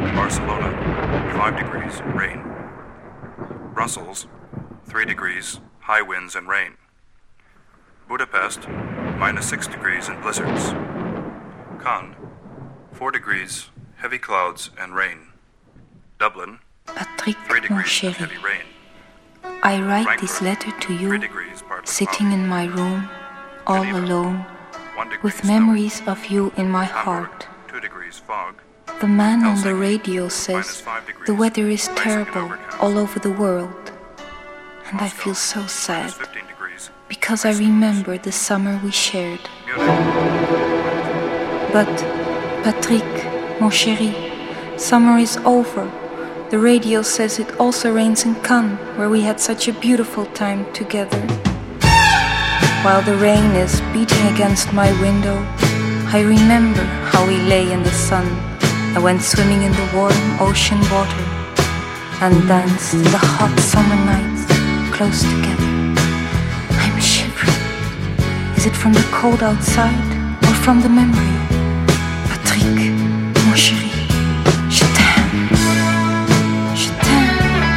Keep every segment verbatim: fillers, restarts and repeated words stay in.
Barcelona, five degrees, rain. Brussels, three degrees, high winds and rain. Budapest, minus six degrees and blizzards. Cannes, four degrees, heavy clouds and rain. Dublin, Patrick, three mon degrees, chéri, heavy rain. I write Frankfurt, this letter to three you, degrees, partly sitting cloudy. in my room, all Geneva, alone, one degree, with snow. memories of you in my Hamburg, heart. two degrees, fog. The man on the Helsinki, radio minus says five degrees, the weather is rising and terrible overcast. all over the world. And I Moscow, feel so sad minus fifteen degrees, because I rising remember the summer we shared. Munich, But, Patrick, mon chéri, summer is over. The radio says it also rains in Cannes, where we had such a beautiful time together. While the rain is beating against my window, I remember how we lay in the sun and went swimming in the warm ocean water and danced in the hot summer nights close together. I'm shivering. Is it from the cold outside or from the memory? Patrick, mon chéri, je t'aime. Je t'aime.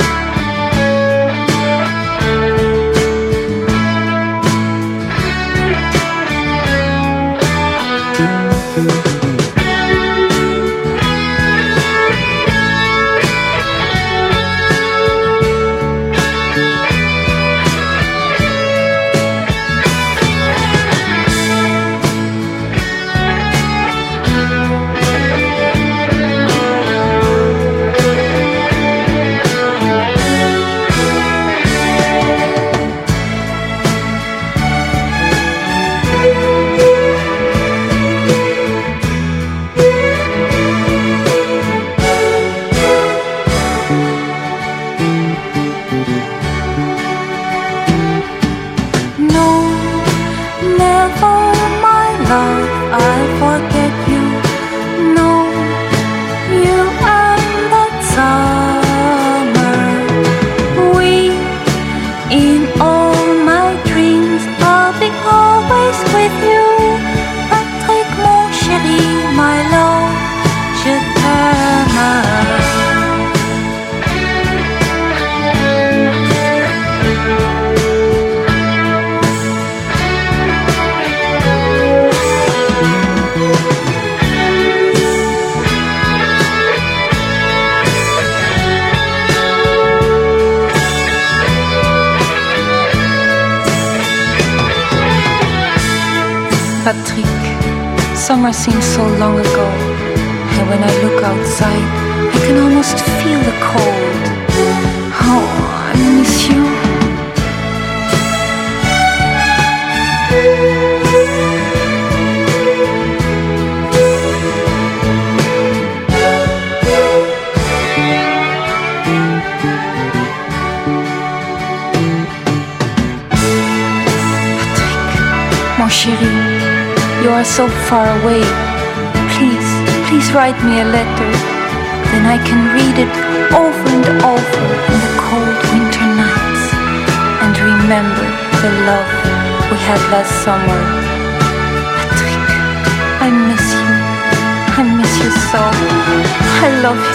Patrick, summer seems so long ago, and when I look outside, I can almost feel the cold. Oh, I miss you. Patrick, mon chéri, you are so far away. Please, please write me a letter. Then I can read it over and over in the cold winter nights and remember the love we had last summer. Patrick, I miss you. I miss you so. I love you.